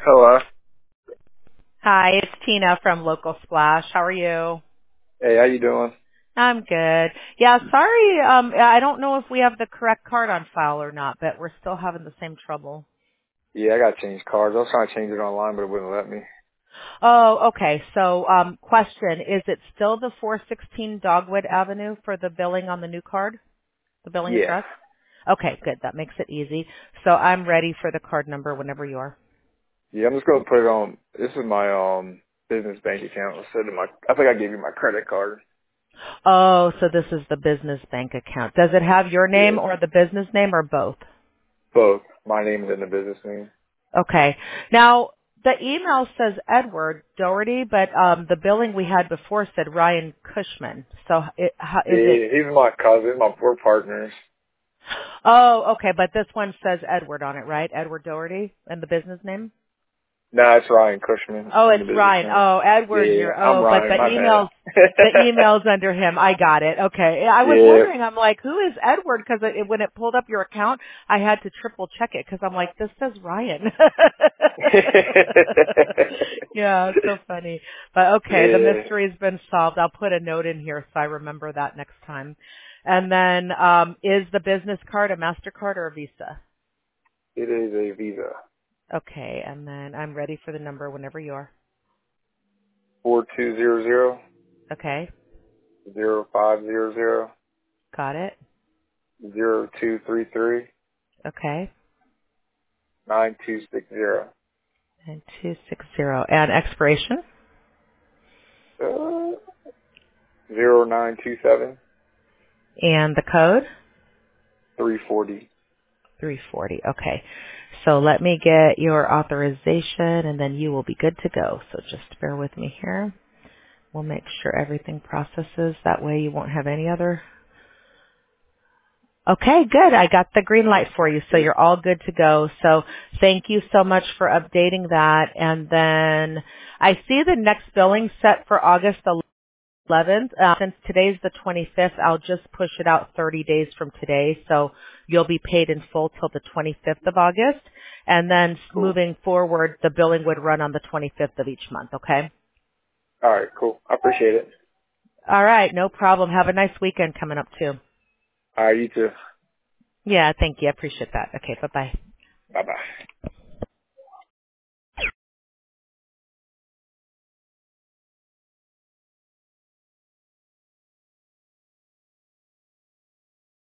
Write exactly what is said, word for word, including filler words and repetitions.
Hello. Hi, it's Tina from Local Splash. How are you? Hey, how you doing? I'm good. Yeah, sorry. Um, I don't know if we have the correct card on file or not, but we're still having the same trouble. Yeah, I got to change cards. I was trying to change it online, but it wouldn't let me. Oh, okay. So, um, question: is it still the four sixteen Dogwood Avenue for the billing on the new card? The billing Yeah. address? Okay, good. That makes it easy. So I'm ready for the card number whenever you are. Yeah, I'm just going to put it on. This is my um business bank account instead of my, I think I gave you my credit card. Oh, so this is the business bank account. Does it have your name Yeah. or the business name or both? Both. My name is in the business name. Okay. Now, the email says Edward Doherty, but um, the billing we had before said Ryan Cushman. So it, how, is it? Yeah, he's my cousin. My We're partners. Oh, okay. But this one says Edward on it, right? Edward Doherty and the business name? Nah, it's Ryan Cushman Oh, in the it's business Ryan. name. Oh, Edward, Yeah, you're, I'm oh, but the Ryan. My bad. email's, the email's under him. I got it. Okay. I was Yeah. wondering, I'm like, who is Edward? Cause it, when it pulled up your account, I had to triple check it cause I'm like, this says Ryan. Yeah, it's so funny. But okay, the Yeah. mystery's been solved. I'll put a note in here so I remember that next time. And then, um, is the business card a MasterCard or a Visa? It is a Visa. Okay. And then I'm ready for the number whenever you are. Four two zero zero Okay. zero five zero zero Got it. zero two three three. Okay. Nine two six zero. And two six zero. And expiration? Uh, zero nine two seven And the code? three forty. three forty. Okay. So let me get your authorization and then you will be good to go. So just bear with me here. We'll make sure everything processes. That way you won't have any other. Okay, good. I got the green light for you. So you're all good to go. So thank you so much for updating that. And then I see the next billing set for August eleventh. Uh, since today's the twenty-fifth, I'll just push it out thirty days from today. So you'll be paid in full till the twenty-fifth of August. And then Cool. moving forward, the billing would run on the twenty-fifth of each month. Okay. All right, cool. I appreciate it. All right. No problem. Have a nice weekend coming up too. All right, you too. Yeah. Thank you. I appreciate that. Okay. Bye bye. Bye bye.